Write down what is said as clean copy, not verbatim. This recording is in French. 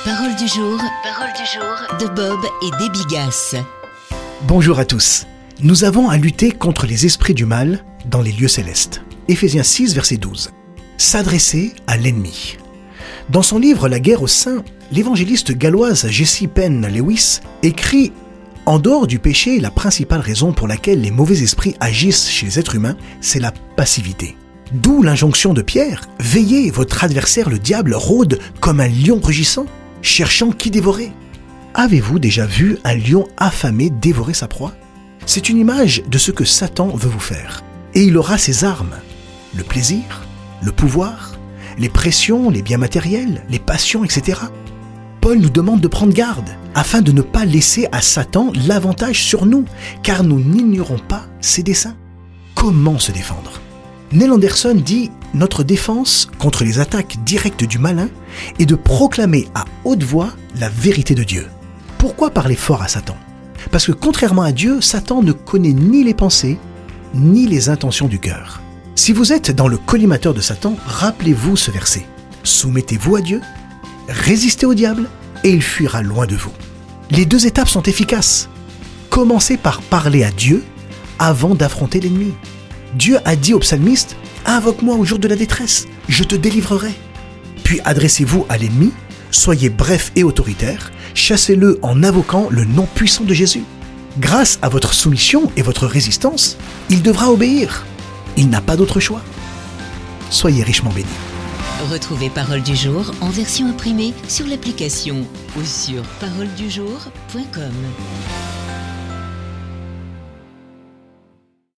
Parole du jour de Bob et des Bigasses. Bonjour à tous. Nous avons à lutter contre les esprits du mal dans les lieux célestes. Éphésiens 6, verset 12. S'adresser à l'ennemi. Dans son livre La guerre aux saints, l'évangéliste galloise Jessie Penn Lewis écrit « En dehors du péché, la principale raison pour laquelle les mauvais esprits agissent chez les êtres humains, c'est la passivité. D'où l'injonction de Pierre « Veillez, votre adversaire le diable rôde comme un lion rugissant, cherchant qui dévorer. » Avez-vous déjà vu un lion affamé dévorer sa proie ? C'est une image de ce que Satan veut vous faire. Et il aura ses armes, le plaisir, le pouvoir, les pressions, les biens matériels, les passions, etc. Paul nous demande de prendre garde, afin de ne pas laisser à Satan l'avantage sur nous, car nous n'ignorons pas ses desseins. Comment se défendre ? Neil Anderson dit « Notre défense contre les attaques directes du malin est de proclamer à haute voix la vérité de Dieu. » Pourquoi parler fort à Satan ? Parce que contrairement à Dieu, Satan ne connaît ni les pensées, ni les intentions du cœur. Si vous êtes dans le collimateur de Satan, rappelez-vous ce verset. Soumettez-vous à Dieu, résistez au diable, et il fuira loin de vous. Les deux étapes sont efficaces. Commencez par parler à Dieu avant d'affronter l'ennemi. Dieu a dit au psalmiste « Invoque-moi au jour de la détresse, je te délivrerai. » Puis adressez-vous à l'ennemi, soyez bref et autoritaire, chassez-le en invoquant le nom puissant de Jésus. Grâce à votre soumission et votre résistance, il devra obéir. Il n'a pas d'autre choix. Soyez richement bénis. Retrouvez Parole du jour en version imprimée sur l'application ou sur paroledujour.com.